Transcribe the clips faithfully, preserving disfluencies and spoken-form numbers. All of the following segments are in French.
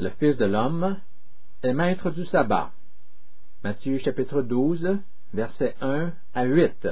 Le Fils de l'homme est maître du sabbat. Matthieu chapitre douze, versets un à huit.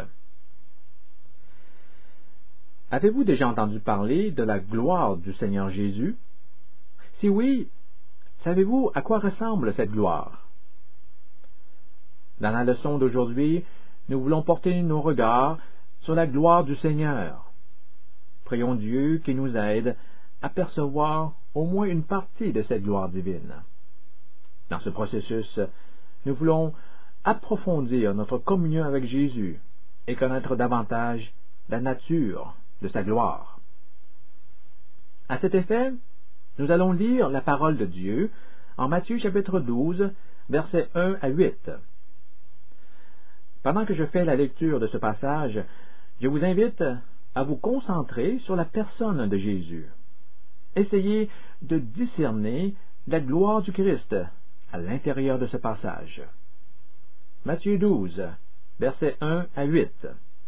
Avez-vous déjà entendu parler de la gloire du Seigneur Jésus? Si oui, savez-vous à quoi ressemble cette gloire? Dans la leçon d'aujourd'hui, nous voulons porter nos regards sur la gloire du Seigneur. Prions Dieu qui nous aide à percevoir au moins une partie de cette gloire divine. Dans ce processus, nous voulons approfondir notre communion avec Jésus et connaître davantage la nature de sa gloire. À cet effet, nous allons lire la parole de Dieu en Matthieu chapitre douze, versets un à huit. Pendant que je fais la lecture de ce passage, je vous invite à vous concentrer sur la personne de Jésus. Essayez de discerner la gloire du Christ à l'intérieur de ce passage. Matthieu douze, versets un à huit.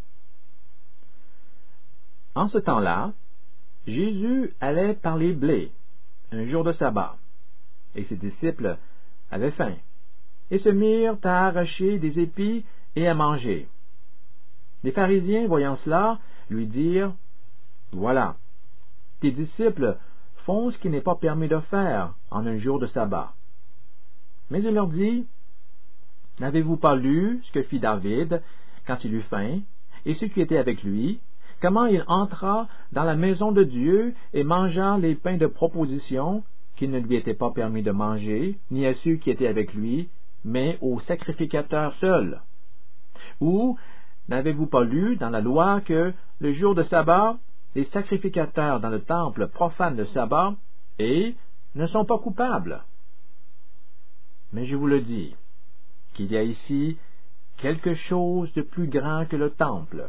En ce temps-là, Jésus allait par les blés, un jour de sabbat, et ses disciples avaient faim, et se mirent à arracher des épis et à manger. Les pharisiens, voyant cela, lui dirent, « Voilà, tes disciples font ce qui n'est pas permis de faire en un jour de sabbat. » Mais il leur dit, « N'avez-vous pas lu ce que fit David quand il eut faim, et ceux qui étaient avec lui, comment il entra dans la maison de Dieu et mangea les pains de proposition qu'il ne lui était pas permis de manger, ni à ceux qui étaient avec lui, mais aux sacrificateurs seuls? Ou n'avez-vous pas lu dans la loi que, le jour de sabbat, les sacrificateurs dans le temple profanent le sabbat et ne sont pas coupables? Mais je vous le dis, qu'il y a ici quelque chose de plus grand que le temple.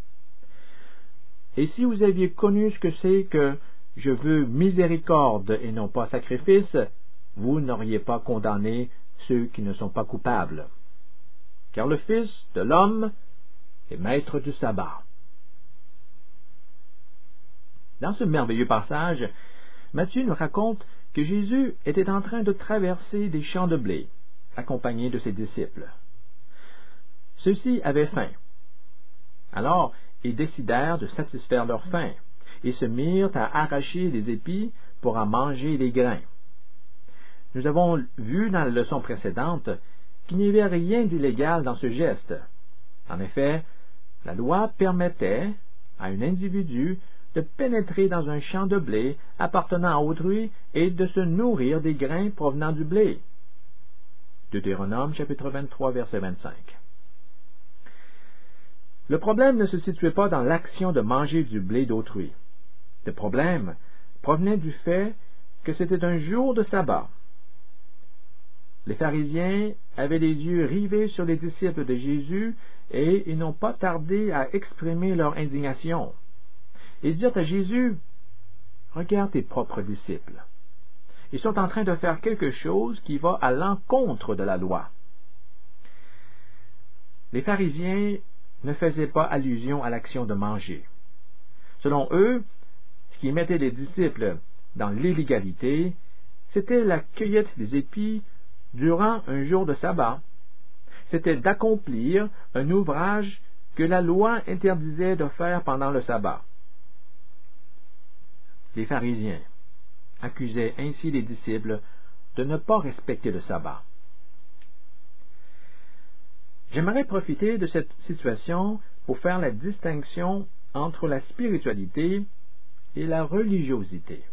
Et si vous aviez connu ce que c'est que je veux miséricorde et non pas sacrifice, vous n'auriez pas condamné ceux qui ne sont pas coupables. Car le Fils de l'homme est maître du sabbat. Dans ce merveilleux passage, Matthieu nous raconte que Jésus était en train de traverser des champs de blé, accompagné de ses disciples. Ceux-ci avaient faim. Alors, ils décidèrent de satisfaire leur faim, et se mirent à arracher les épis pour en manger les grains. Nous avons vu dans la leçon précédente qu'il n'y avait rien d'illégal dans ce geste. En effet, la loi permettait à un individu de pénétrer dans un champ de blé appartenant à autrui et de se nourrir des grains provenant du blé. Deutéronome chapitre vingt-trois, verset vingt-cinq. Le problème ne se situait pas dans l'action de manger du blé d'autrui. Le problème provenait du fait que c'était un jour de sabbat. Les pharisiens avaient les yeux rivés sur les disciples de Jésus et ils n'ont pas tardé à exprimer leur indignation. Ils dirent à Jésus, « Regarde tes propres disciples. Ils sont en train de faire quelque chose qui va à l'encontre de la loi. » Les pharisiens ne faisaient pas allusion à l'action de manger. Selon eux, ce qui mettait les disciples dans l'illégalité, c'était la cueillette des épis durant un jour de sabbat. C'était d'accomplir un ouvrage que la loi interdisait de faire pendant le sabbat. Les pharisiens accusaient ainsi les disciples de ne pas respecter le sabbat. J'aimerais profiter de cette situation pour faire la distinction entre la spiritualité et la religiosité.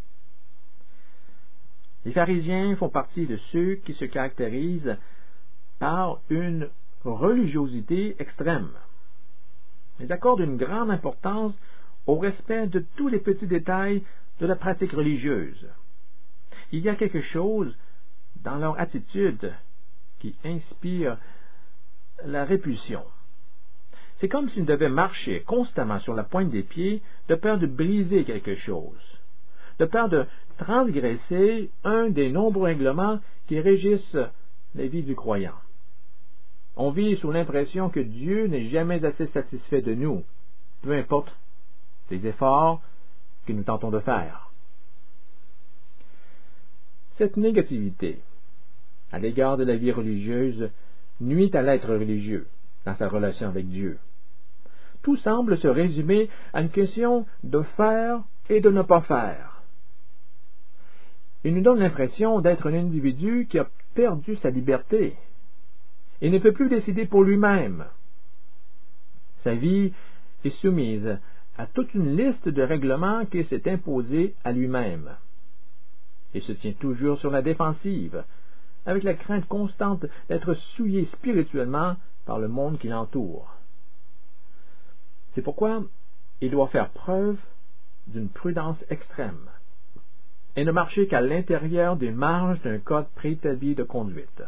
Les pharisiens font partie de ceux qui se caractérisent par une religiosité extrême. Ils accordent une grande importance au respect de tous les petits détails de la pratique religieuse. Il y a quelque chose dans leur attitude qui inspire la répulsion. C'est comme s'ils devaient marcher constamment sur la pointe des pieds de peur de briser quelque chose, de peur de transgresser un des nombreux règlements qui régissent la vie du croyant. On vit sous l'impression que Dieu n'est jamais assez satisfait de nous, peu importe les efforts que nous tentons de faire. Cette négativité à l'égard de la vie religieuse nuit à l'être religieux dans sa relation avec Dieu. Tout semble se résumer à une question de faire et de ne pas faire. Il nous donne l'impression d'être un individu qui a perdu sa liberté et ne peut plus décider pour lui-même. Sa vie est soumise à toute une liste de règlements qu'il s'est imposés à lui-même. Il se tient toujours sur la défensive, avec la crainte constante d'être souillé spirituellement par le monde qui l'entoure. C'est pourquoi il doit faire preuve d'une prudence extrême et ne marcher qu'à l'intérieur des marges d'un code préétabli de conduite.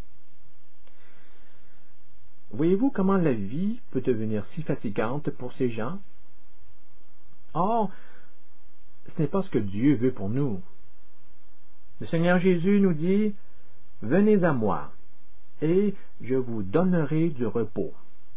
Voyez-vous comment la vie peut devenir si fatigante pour ces gens? Or, ce n'est pas ce que Dieu veut pour nous. Le Seigneur Jésus nous dit « Venez à moi, et je vous donnerai du repos. »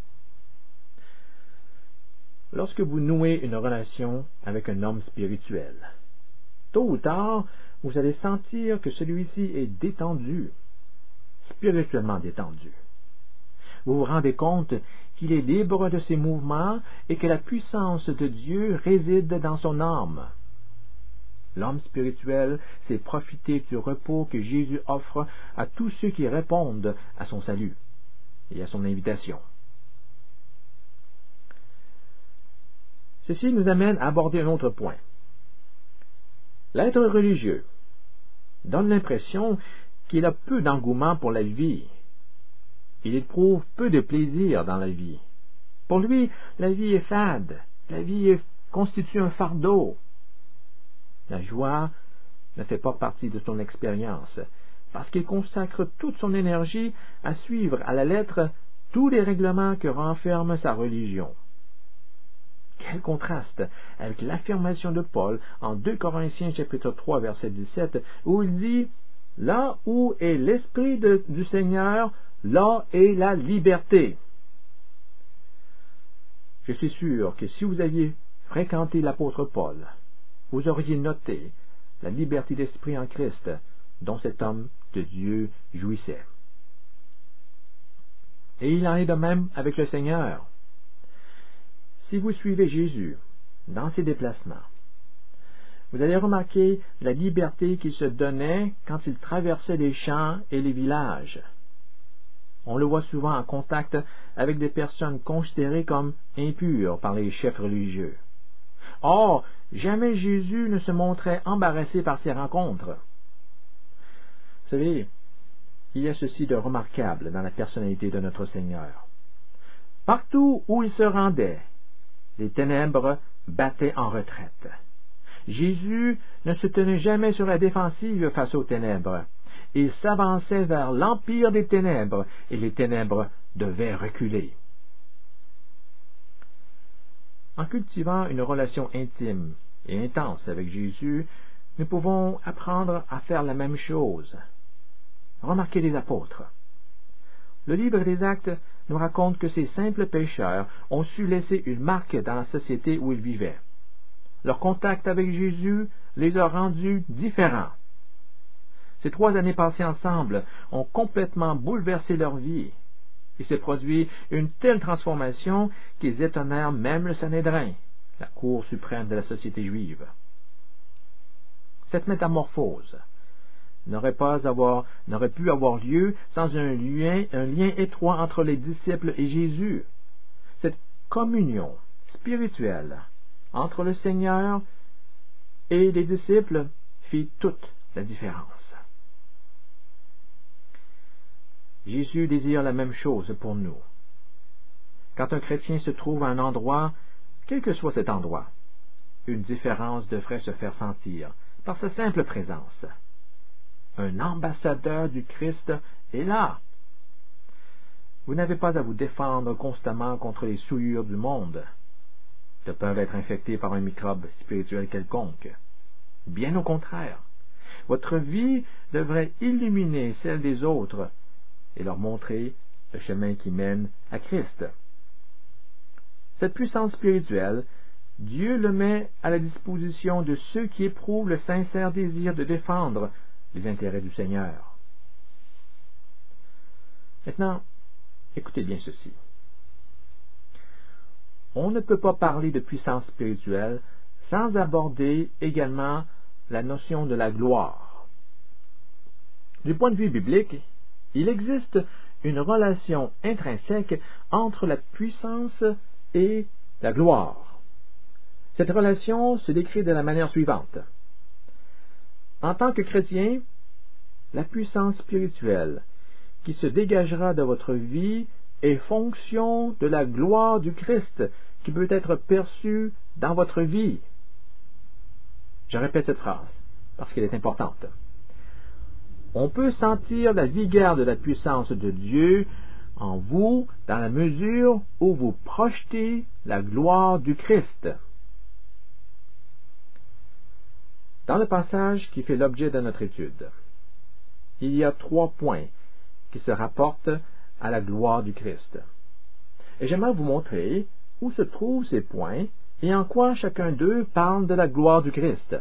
Lorsque vous nouez une relation avec un homme spirituel, tôt ou tard, vous allez sentir que celui-ci est détendu, spirituellement détendu. Vous vous rendez compte qu'il est libre de ses mouvements et que la puissance de Dieu réside dans son âme. L'homme spirituel sait profiter du repos que Jésus offre à tous ceux qui répondent à son salut et à son invitation. Ceci nous amène à aborder un autre point. L'être religieux donne l'impression qu'il a peu d'engouement pour la vie. Il éprouve peu de plaisir dans la vie. Pour lui, la vie est fade, la vie est, constitue un fardeau. La joie ne fait pas partie de son expérience, parce qu'il consacre toute son énergie à suivre à la lettre tous les règlements que renferme sa religion. Quel contraste avec l'affirmation de Paul en deux Corinthiens chapitre trois verset dix-sept, où il dit « Là où est l'Esprit de, du Seigneur, là est la liberté. » Je suis sûr que si vous aviez fréquenté l'apôtre Paul, vous auriez noté la liberté d'esprit en Christ dont cet homme de Dieu jouissait. Et il en est de même avec le Seigneur. Si vous suivez Jésus dans ses déplacements, vous allez remarquer la liberté qu'il se donnait quand il traversait les champs et les villages. On le voit souvent en contact avec des personnes considérées comme impures par les chefs religieux. Or, jamais Jésus ne se montrait embarrassé par ces rencontres. Vous savez, il y a ceci de remarquable dans la personnalité de notre Seigneur. Partout où il se rendait, les ténèbres battaient en retraite. Jésus ne se tenait jamais sur la défensive face aux ténèbres. Il s'avançait vers l'empire des ténèbres, et les ténèbres devaient reculer. En cultivant une relation intime et intense avec Jésus, nous pouvons apprendre à faire la même chose. Remarquez les apôtres. Le livre des Actes nous raconte que ces simples pécheurs ont su laisser une marque dans la société où ils vivaient. Leur contact avec Jésus les a rendus différents. Ces trois années passées ensemble ont complètement bouleversé leur vie. Il s'est produit une telle transformation qu'ils étonnèrent même le Sanhédrin, la cour suprême de la société juive. Cette métamorphose n'aurait pas avoir, n'aurait pu avoir lieu sans un lien, un lien étroit entre les disciples et Jésus. Cette communion spirituelle entre le Seigneur et les disciples fit toute la différence. Jésus désire la même chose pour nous. Quand un chrétien se trouve à un endroit, quel que soit cet endroit, une différence devrait se faire sentir par sa simple présence. Un ambassadeur du Christ est là. Vous n'avez pas à vous défendre constamment contre les souillures du monde, de peur d'être infecté par un microbe spirituel quelconque. Bien au contraire, votre vie devrait illuminer celle des autres et leur montrer le chemin qui mène à Christ. Cette puissance spirituelle, Dieu le met à la disposition de ceux qui éprouvent le sincère désir de défendre les intérêts du Seigneur. Maintenant, écoutez bien ceci. On ne peut pas parler de puissance spirituelle sans aborder également la notion de la gloire. Du point de vue biblique, il existe une relation intrinsèque entre la puissance et la gloire. Cette relation se décrit de la manière suivante. En tant que chrétien, la puissance spirituelle qui se dégagera de votre vie est fonction de la gloire du Christ qui peut être perçue dans votre vie. Je répète cette phrase parce qu'elle est importante. On peut sentir la vigueur de la puissance de Dieu en vous dans la mesure où vous projetez la gloire du Christ. Dans le passage qui fait l'objet de notre étude, il y a trois points qui se rapportent à la gloire du Christ. Et j'aimerais vous montrer où se trouvent ces points et en quoi chacun d'eux parle de la gloire du Christ.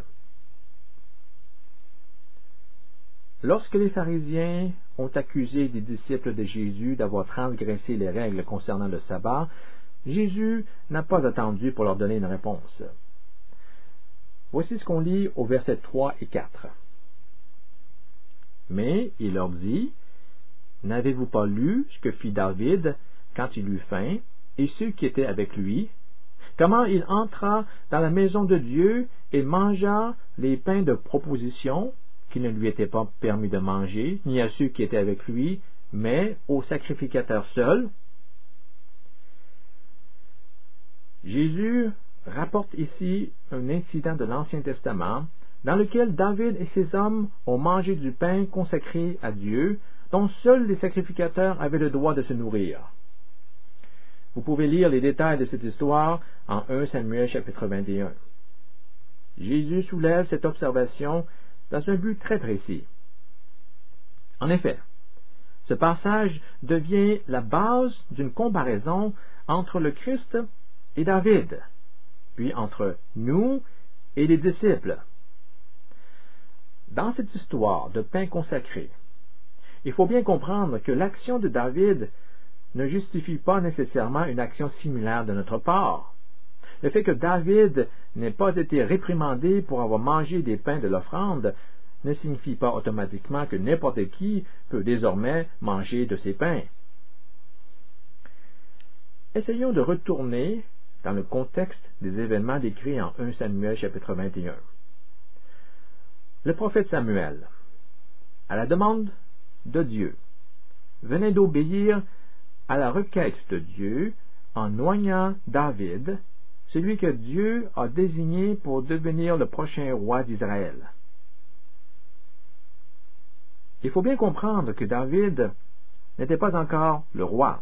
Lorsque les pharisiens ont accusé les disciples de Jésus d'avoir transgressé les règles concernant le sabbat, Jésus n'a pas attendu pour leur donner une réponse. Voici ce qu'on lit au verset trois et quatre. Mais il leur dit, « N'avez-vous pas lu ce que fit David quand il eut faim, et ceux qui étaient avec lui, comment il entra dans la maison de Dieu et mangea les pains de proposition, qui ne lui étaient pas permis de manger, ni à ceux qui étaient avec lui, mais au sacrificateur seul. » Jésus rapporte ici un incident de l'Ancien Testament dans lequel David et ses hommes ont mangé du pain consacré à Dieu, dont seuls les sacrificateurs avaient le droit de se nourrir. Vous pouvez lire les détails de cette histoire en premier Samuel chapitre vingt et un. Jésus soulève cette observation dans un but très précis. En effet, ce passage devient la base d'une comparaison entre le Christ et David, puis entre nous et les disciples. Dans cette histoire de pain consacré, il faut bien comprendre que l'action de David ne justifie pas nécessairement une action similaire de notre part. Le fait que David n'ait pas été réprimandé pour avoir mangé des pains de l'offrande ne signifie pas automatiquement que n'importe qui peut désormais manger de ces pains. Essayons de retourner dans le contexte des événements décrits en premier Samuel chapitre vingt et un. Le prophète Samuel, à la demande de Dieu, venait d'obéir à la requête de Dieu en noyant David, celui que Dieu a désigné pour devenir le prochain roi d'Israël. Il faut bien comprendre que David n'était pas encore le roi.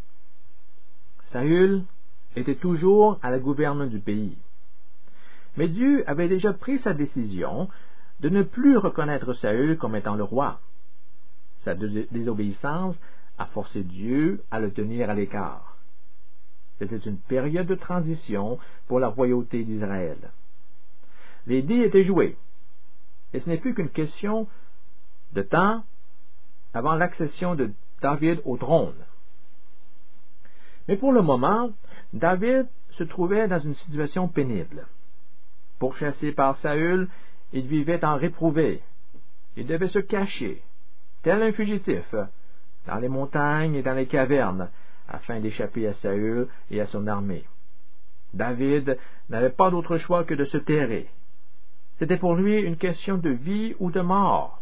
Saül était toujours à la gouverne du pays. Mais Dieu avait déjà pris sa décision de ne plus reconnaître Saül comme étant le roi. Sa désobéissance a forcé Dieu à le tenir à l'écart. C'était une période de transition pour la royauté d'Israël. Les dés étaient joués, et ce n'est plus qu'une question de temps avant l'accession de David au trône. Mais pour le moment, David se trouvait dans une situation pénible. Pourchassé par Saül, il vivait en réprouvé. Il devait se cacher, tel un fugitif, dans les montagnes et dans les cavernes, afin d'échapper à Saül et à son armée. David n'avait pas d'autre choix que de se terrer. C'était pour lui une question de vie ou de mort.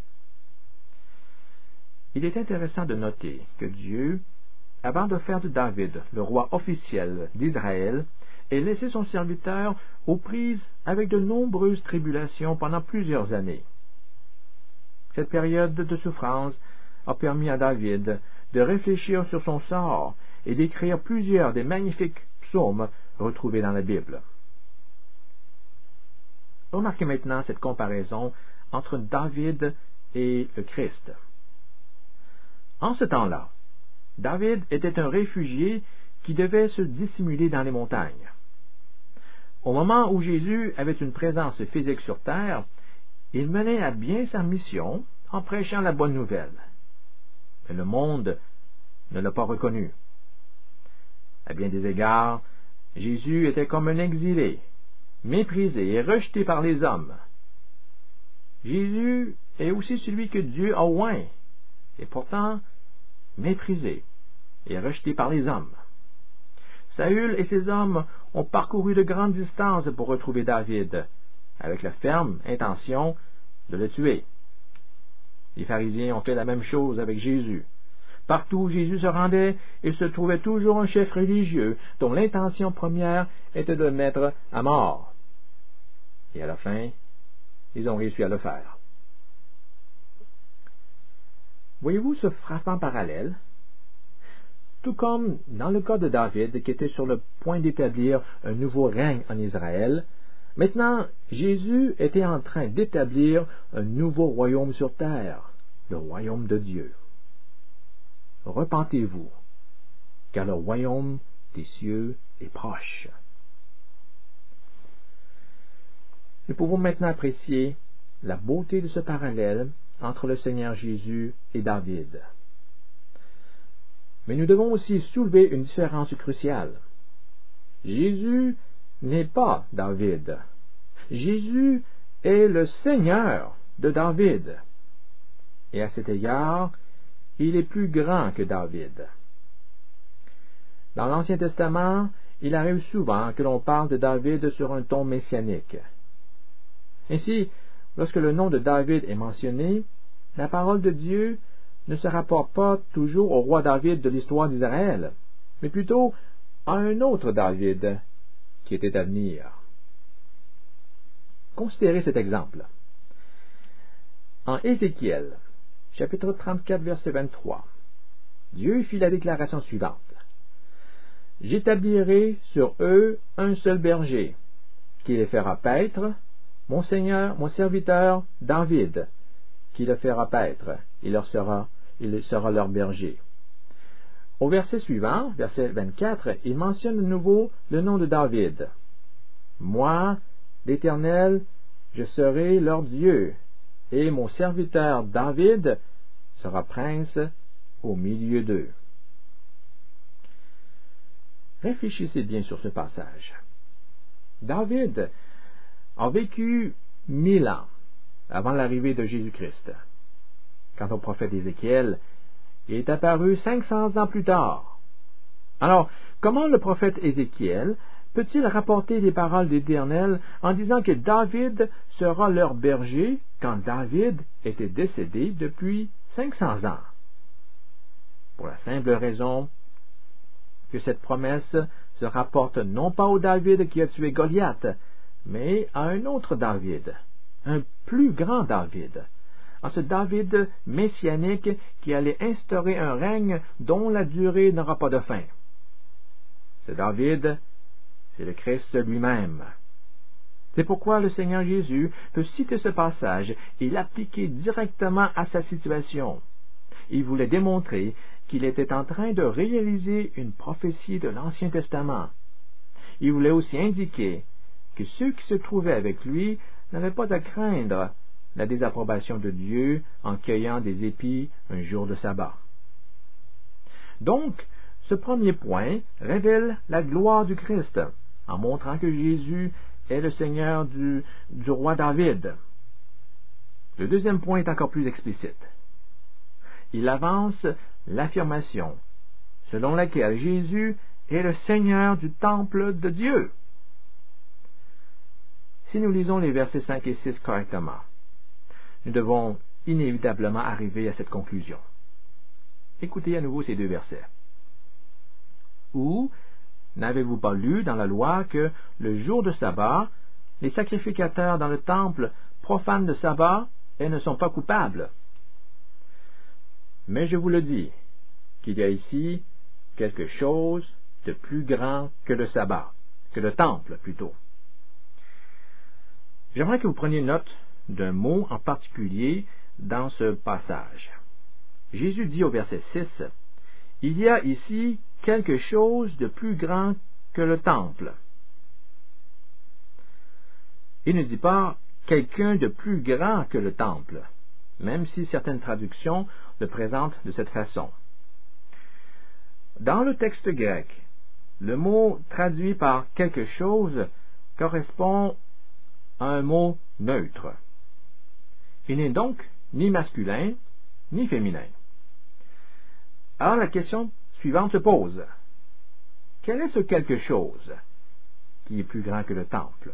Il est intéressant de noter que Dieu, avant de faire de David le roi officiel d'Israël, ait laissé son serviteur aux prises avec de nombreuses tribulations pendant plusieurs années. Cette période de souffrance a permis à David de réfléchir sur son sort et d'écrire plusieurs des magnifiques psaumes retrouvés dans la Bible. Remarquez maintenant cette comparaison entre David et le Christ. En ce temps-là, David était un réfugié qui devait se dissimuler dans les montagnes. Au moment où Jésus avait une présence physique sur terre, il menait à bien sa mission en prêchant la bonne nouvelle. Mais le monde ne l'a pas reconnu. À bien des égards, Jésus était comme un exilé, méprisé et rejeté par les hommes. Jésus est aussi celui que Dieu a oint, et pourtant méprisé et rejeté par les hommes. Saül et ses hommes ont parcouru de grandes distances pour retrouver David, avec la ferme intention de le tuer. Les pharisiens ont fait la même chose avec Jésus. Partout où Jésus se rendait, il se trouvait toujours un chef religieux dont l'intention première était de le mettre à mort. Et à la fin, ils ont réussi à le faire. Voyez-vous ce frappant parallèle? Tout comme dans le cas de David, qui était sur le point d'établir un nouveau règne en Israël, maintenant Jésus était en train d'établir un nouveau royaume sur terre, le royaume de Dieu. Repentez-vous, car le royaume des cieux est proche. Nous pouvons maintenant apprécier la beauté de ce parallèle entre le Seigneur Jésus et David. Mais nous devons aussi soulever une différence cruciale. Jésus n'est pas David. Jésus est le Seigneur de David. Et à cet égard, il est plus grand que David. Dans l'Ancien Testament, il arrive souvent que l'on parle de David sur un ton messianique. Ainsi, lorsque le nom de David est mentionné, la parole de Dieu ne se rapporte pas toujours au roi David de l'histoire d'Israël, mais plutôt à un autre David qui était à venir. Considérez cet exemple. En Ézéchiel, chapitre trente-quatre, verset vingt-trois, Dieu fit la déclaration suivante. « J'établirai sur eux un seul berger, qui les fera paître, mon Seigneur, mon serviteur David, qui le fera paître, il leur sera, il sera leur berger. » Au verset suivant, verset vingt-quatre, il mentionne de nouveau le nom de David. « Moi, l'Éternel, je serai leur Dieu, et mon serviteur David sera prince au milieu d'eux. » Réfléchissez bien sur ce passage. David a vécu mille ans avant l'arrivée de Jésus-Christ. Quant au prophète Ézéchiel, il est apparu cinq cents ans plus tard. Alors, comment le prophète Ézéchiel peut-il rapporter les paroles d'Éternel en disant que David sera leur berger quand David était décédé depuis cinq cents ans? Pour la simple raison que cette promesse se rapporte non pas au David qui a tué Goliath, mais à un autre David, un plus grand David, à ce David messianique qui allait instaurer un règne dont la durée n'aura pas de fin. Ce David, c'est le Christ lui-même. C'est pourquoi le Seigneur Jésus peut citer ce passage et l'appliquer directement à sa situation. Il voulait démontrer qu'il était en train de réaliser une prophétie de l'Ancien Testament. Il voulait aussi indiquer que ceux qui se trouvaient avec lui n'avaient pas à craindre la désapprobation de Dieu en cueillant des épis un jour de sabbat. Donc, ce premier point révèle la gloire du Christ, en montrant que Jésus est le Seigneur du, du roi David. Le deuxième point est encore plus explicite. Il avance l'affirmation selon laquelle Jésus est le Seigneur du temple de Dieu. Si nous lisons les versets cinq et six correctement, nous devons inévitablement arriver à cette conclusion. Écoutez à nouveau ces deux versets. Ou n'avez-vous pas lu dans la loi que le jour de sabbat, les sacrificateurs dans le temple profanent le sabbat et ne sont pas coupables? Mais je vous le dis, qu'il y a ici quelque chose de plus grand que le sabbat, que le temple plutôt. J'aimerais que vous preniez note d'un mot en particulier dans ce passage. Jésus dit au verset six, « Il y a ici quelque chose de plus grand que le temple. » Il ne dit pas « quelqu'un de plus grand que le temple », même si certaines traductions le présentent de cette façon. Dans le texte grec, le mot traduit par quelque chose correspond à un mot neutre. Il n'est donc ni masculin, ni féminin. Alors la question suivante se pose. Quel est ce quelque chose qui est plus grand que le temple?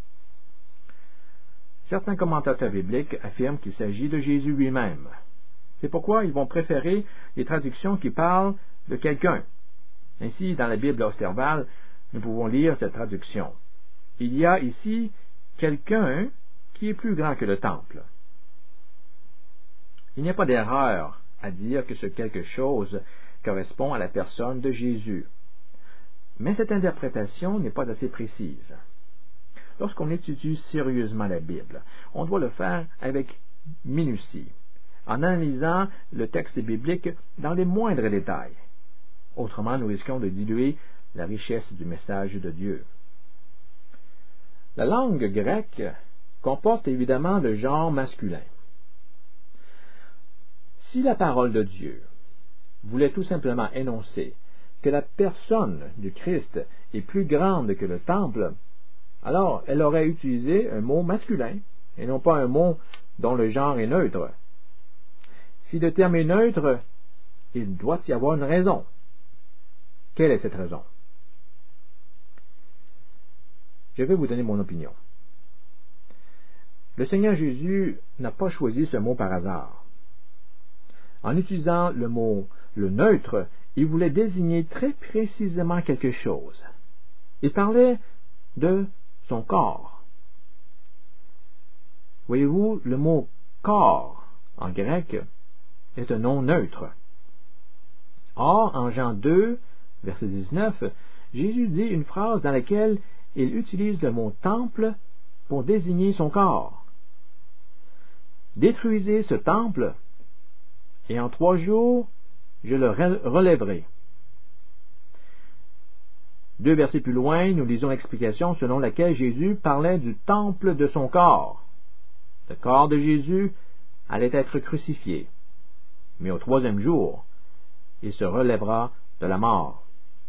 Certains commentateurs bibliques affirment qu'il s'agit de Jésus lui-même. C'est pourquoi ils vont préférer les traductions qui parlent de quelqu'un. Ainsi, dans la Bible Osterval, nous pouvons lire cette traduction. Il y a ici quelqu'un qui est plus grand que le temple. Il n'y a pas d'erreur à dire que ce quelque chose correspond à la personne de Jésus. Mais cette interprétation n'est pas assez précise. Lorsqu'on étudie sérieusement la Bible, on doit le faire avec minutie, en analysant le texte biblique dans les moindres détails. Autrement, nous risquons de diluer la richesse du message de Dieu. La langue grecque comporte évidemment le genre masculin. Si la parole de Dieu voulait tout simplement énoncer que la personne du Christ est plus grande que le temple, alors elle aurait utilisé un mot masculin et non pas un mot dont le genre est neutre. Si le terme est neutre, il doit y avoir une raison. Quelle est cette raison? Je vais vous donner mon opinion. Le Seigneur Jésus n'a pas choisi ce mot par hasard. En utilisant le mot le neutre, il voulait désigner très précisément quelque chose. Il parlait de son corps. Voyez-vous, le mot corps en grec est un nom neutre. Or, en Jean deux, verset dix-neuf, Jésus dit une phrase dans laquelle il utilise le mot temple pour désigner son corps. Détruisez ce temple, et en trois jours, je le relèverai. Deux versets plus loin, nous lisons l'explication selon laquelle Jésus parlait du temple de son corps. Le corps de Jésus allait être crucifié, mais au troisième jour, il se relèvera de la mort.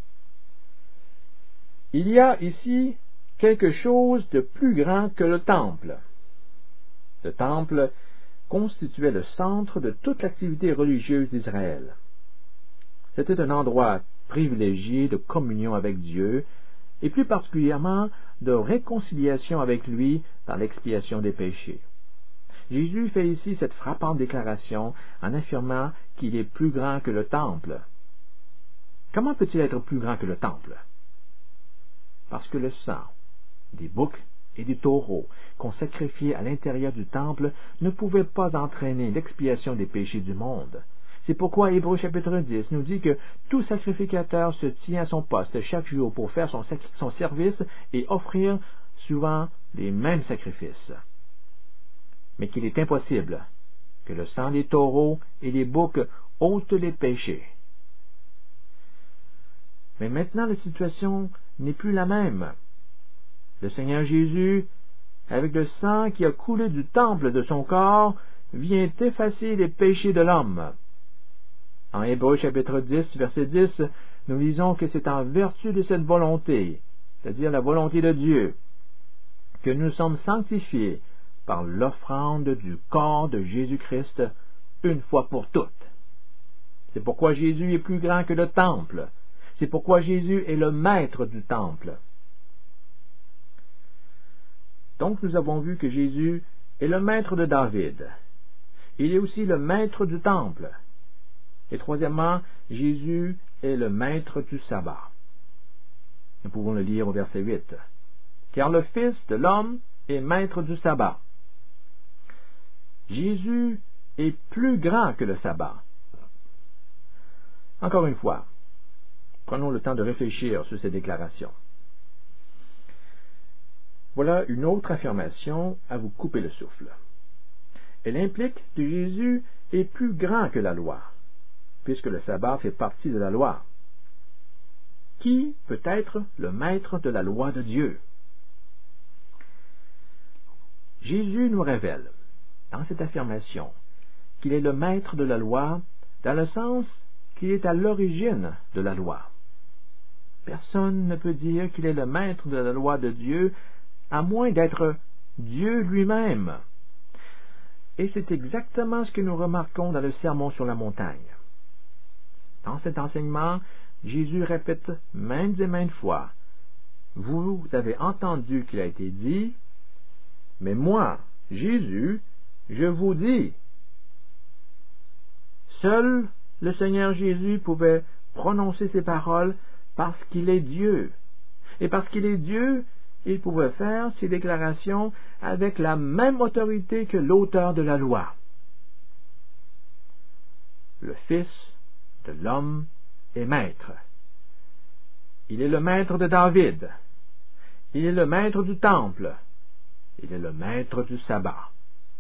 Il y a ici quelque chose de plus grand que le temple. Le temple constituait le centre de toute l'activité religieuse d'Israël. C'était un endroit privilégié de communion avec Dieu, et plus particulièrement de réconciliation avec lui dans l'expiation des péchés. Jésus fait ici cette frappante déclaration en affirmant qu'il est plus grand que le temple. Comment peut-il être plus grand que le temple? Parce que le sang des boucs et des taureaux qu'on sacrifiait à l'intérieur du temple ne pouvait pas entraîner l'expiation des péchés du monde. C'est pourquoi Hébreux chapitre dix nous dit que tout sacrificateur se tient à son poste chaque jour pour faire son, son service et offrir souvent les mêmes sacrifices. Mais qu'il est impossible que le sang des taureaux et des boucs ôte les péchés. Mais maintenant la situation n'est plus la même. Le Seigneur Jésus, avec le sang qui a coulé du temple de son corps, vient effacer les péchés de l'homme. En Hébreux chapitre dix, verset dix, nous lisons que c'est en vertu de cette volonté, c'est-à-dire la volonté de Dieu, que nous sommes sanctifiés par l'offrande du corps de Jésus-Christ une fois pour toutes. C'est pourquoi Jésus est plus grand que le temple. C'est pourquoi Jésus est le maître du temple. Donc nous avons vu que Jésus est le maître de David. Il est aussi le maître du temple. Et troisièmement, Jésus est le maître du sabbat. Nous pouvons le lire au verset huit. Car le Fils de l'homme est maître du sabbat. Jésus est plus grand que le sabbat. Encore une fois, prenons le temps de réfléchir sur ces déclarations. Voilà une autre affirmation à vous couper le souffle. Elle implique que Jésus est plus grand que la loi, puisque le sabbat fait partie de la loi. Qui peut être le maître de la loi de Dieu? Jésus nous révèle, dans cette affirmation, qu'il est le maître de la loi, dans le sens qu'il est à l'origine de la loi. Personne ne peut dire qu'il est le maître de la loi de Dieu, à moins d'être Dieu lui-même. Et c'est exactement ce que nous remarquons dans le Sermon sur la montagne. Dans cet enseignement, Jésus répète maintes et maintes fois, « Vous avez entendu qu'il a été dit, mais moi, Jésus, je vous dis. » Seul le Seigneur Jésus pouvait prononcer ces paroles parce qu'il est Dieu. Et parce qu'il est Dieu, il pouvait faire ces déclarations avec la même autorité que l'auteur de la loi. Le Fils de l'homme est maître. Il est le maître de David. Il est le maître du temple. Il est le maître du sabbat.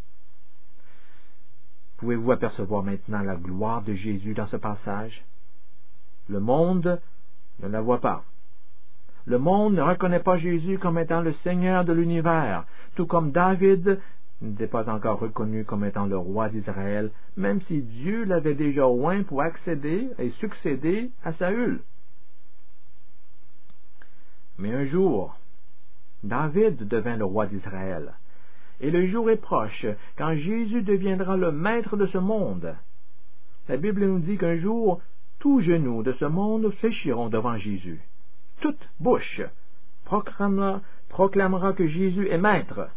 Pouvez-vous apercevoir maintenant la gloire de Jésus dans ce passage? Le monde ne la voit pas. Le monde ne reconnaît pas Jésus comme étant le Seigneur de l'univers, tout comme David n'était pas encore reconnu comme étant le roi d'Israël, même si Dieu l'avait déjà oint pour accéder et succéder à Saül. Mais un jour, David devint le roi d'Israël, et le jour est proche quand Jésus deviendra le maître de ce monde. La Bible nous dit qu'un jour, tous genoux de ce monde fléchiront devant Jésus. Toute bouche proclamera, proclamera que Jésus est maître.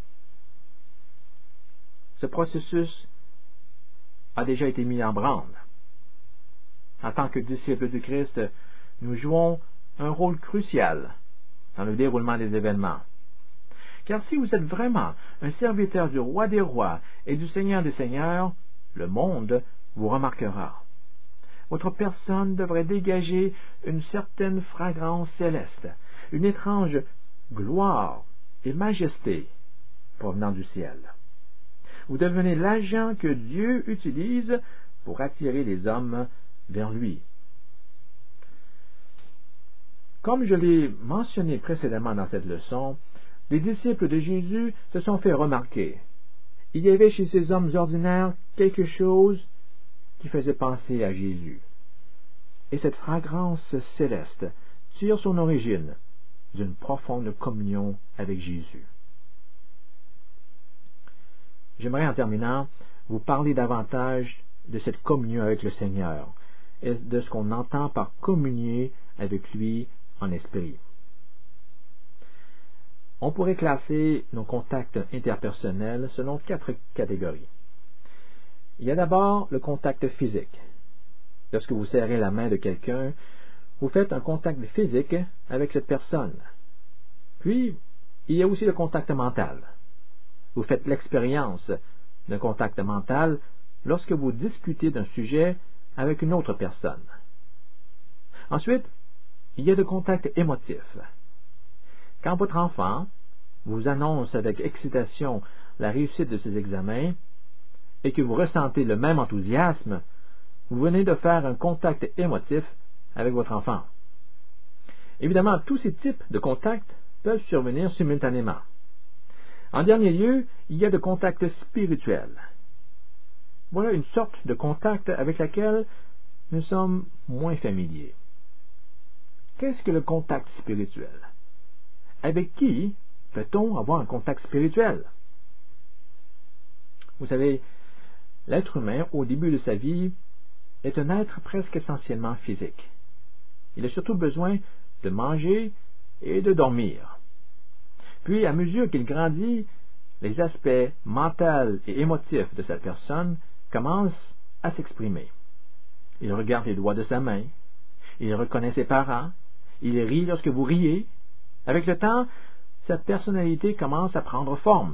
Ce processus a déjà été mis en branle. En tant que disciples du Christ, nous jouons un rôle crucial dans le déroulement des événements. Car si vous êtes vraiment un serviteur du Roi des Rois et du Seigneur des Seigneurs, le monde vous remarquera. Votre personne devrait dégager une certaine fragrance céleste, une étrange gloire et majesté provenant du ciel. Vous devenez l'agent que Dieu utilise pour attirer les hommes vers lui. Comme je l'ai mentionné précédemment dans cette leçon, les disciples de Jésus se sont fait remarquer. Il y avait chez ces hommes ordinaires quelque chose qui faisait penser à Jésus. Et cette fragrance céleste tire son origine d'une profonde communion avec Jésus. J'aimerais en terminant vous parler davantage de cette communion avec le Seigneur et de ce qu'on entend par communier avec lui en esprit. On pourrait classer nos contacts interpersonnels selon quatre catégories. Il y a d'abord le contact physique. Lorsque vous serrez la main de quelqu'un, vous faites un contact physique avec cette personne. Puis, il y a aussi le contact mental. Vous faites l'expérience d'un contact mental lorsque vous discutez d'un sujet avec une autre personne. Ensuite, il y a le contact émotif. Quand votre enfant vous annonce avec excitation la réussite de ses examens et que vous ressentez le même enthousiasme, vous venez de faire un contact émotif avec votre enfant. Évidemment, tous ces types de contacts peuvent survenir simultanément. En dernier lieu, il y a le contact spirituel. Voilà une sorte de contact avec laquelle nous sommes moins familiers. Qu'est-ce que le contact spirituel? Avec qui peut-on avoir un contact spirituel? Vous savez, l'être humain, au début de sa vie, est un être presque essentiellement physique. Il a surtout besoin de manger et de dormir. Puis, à mesure qu'il grandit, les aspects mentaux et émotifs de sa personne commencent à s'exprimer. Il regarde les doigts de sa main, il reconnaît ses parents, il rit lorsque vous riez. Avec le temps, sa personnalité commence à prendre forme.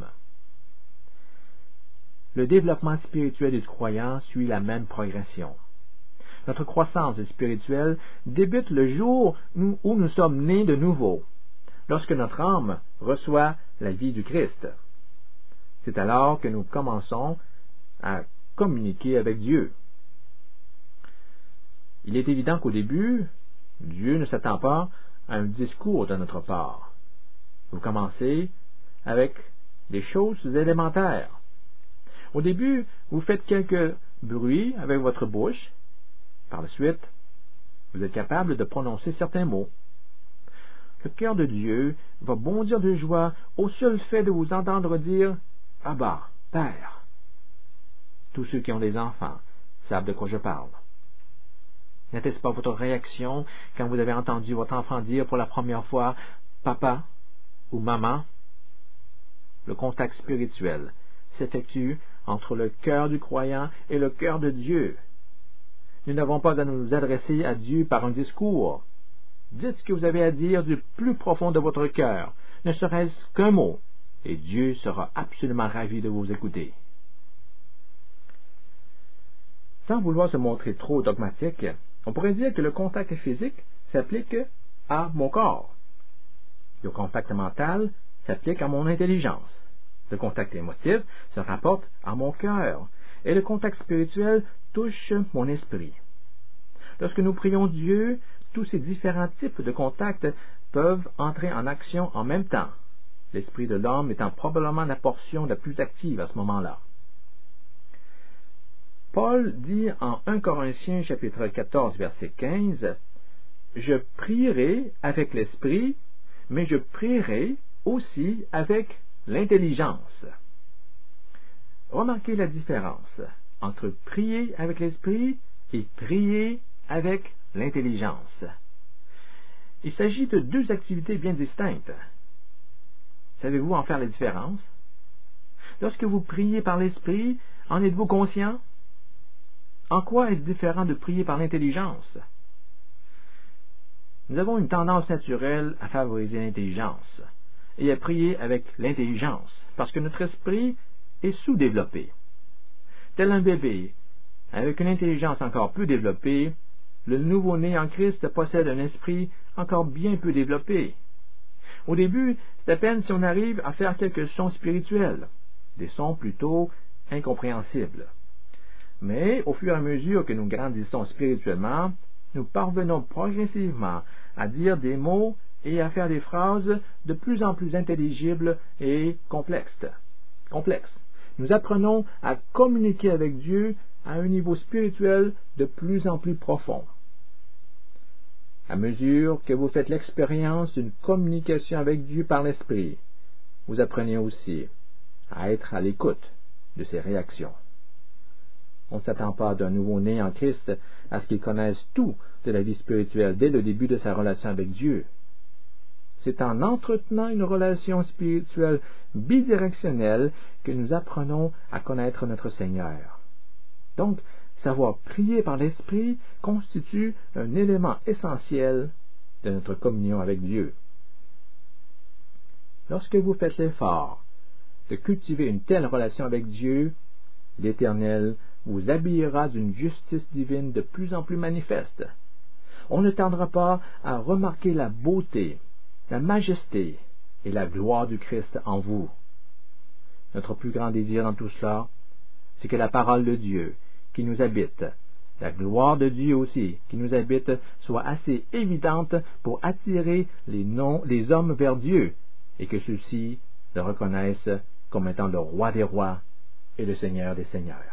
Le développement spirituel du croyant suit la même progression. Notre croissance spirituelle débute le jour où nous sommes nés de nouveau, lorsque notre âme reçoit la vie du Christ. C'est alors que nous commençons à communiquer avec Dieu. Il est évident qu'au début, Dieu ne s'attend pas à un discours de notre part. Vous commencez avec des choses élémentaires. Au début, vous faites quelques bruit avec votre bouche. Par la suite, vous êtes capable de prononcer certains mots. Le cœur de Dieu va bondir de joie au seul fait de vous entendre dire « Abba, Père ». Tous ceux qui ont des enfants savent de quoi je parle. N'était-ce pas votre réaction quand vous avez entendu votre enfant dire pour la première fois « Papa » ou « Maman » ? Le contact spirituel s'effectue entre le cœur du croyant et le cœur de Dieu. Nous n'avons pas à nous adresser à Dieu par un discours. Dites ce que vous avez à dire du plus profond de votre cœur, ne serait-ce qu'un mot, et Dieu sera absolument ravi de vous écouter. Sans vouloir se montrer trop dogmatique, on pourrait dire que le contact physique s'applique à mon corps. Le contact mental s'applique à mon intelligence. Le contact émotif se rapporte à mon cœur. Et le contact spirituel touche mon esprit. Lorsque nous prions Dieu, tous ces différents types de contacts peuvent entrer en action en même temps, l'esprit de l'homme étant probablement la portion la plus active à ce moment-là. Paul dit en premier Corinthiens chapitre quatorze verset quinze, « Je prierai avec l'esprit, mais je prierai aussi avec l'intelligence. » Remarquez la différence entre prier avec l'esprit et prier avec l'intelligence. Il s'agit de deux activités bien distinctes. Savez-vous en faire la différence? Lorsque vous priez par l'esprit, en êtes-vous conscient? En quoi est-ce différent de prier par l'intelligence? Nous avons une tendance naturelle à favoriser l'intelligence et à prier avec l'intelligence, parce que notre esprit est sous-développé. Tel un bébé, avec une intelligence encore peu développée, le nouveau-né en Christ possède un esprit encore bien peu développé. Au début, c'est à peine si on arrive à faire quelques sons spirituels, des sons plutôt incompréhensibles. Mais au fur et à mesure que nous grandissons spirituellement, nous parvenons progressivement à dire des mots et à faire des phrases de plus en plus intelligibles et complexes. complexes. Nous apprenons à communiquer avec Dieu à un niveau spirituel de plus en plus profond. À mesure que vous faites l'expérience d'une communication avec Dieu par l'Esprit, vous apprenez aussi à être à l'écoute de ses réactions. On ne s'attend pas d'un nouveau-né en Christ à ce qu'il connaisse tout de la vie spirituelle dès le début de sa relation avec Dieu. C'est en entretenant une relation spirituelle bidirectionnelle que nous apprenons à connaître notre Seigneur. Donc, savoir prier par l'Esprit constitue un élément essentiel de notre communion avec Dieu. Lorsque vous faites l'effort de cultiver une telle relation avec Dieu, l'Éternel vous habillera d'une justice divine de plus en plus manifeste. On ne tardera pas à remarquer la beauté, la majesté et la gloire du Christ en vous. Notre plus grand désir dans tout cela, c'est que la parole de Dieu qui nous habite, la gloire de Dieu aussi qui nous habite, soit assez évidente pour attirer les, noms, les hommes vers Dieu et que ceux-ci le reconnaissent comme étant le roi des rois et le Seigneur des seigneurs.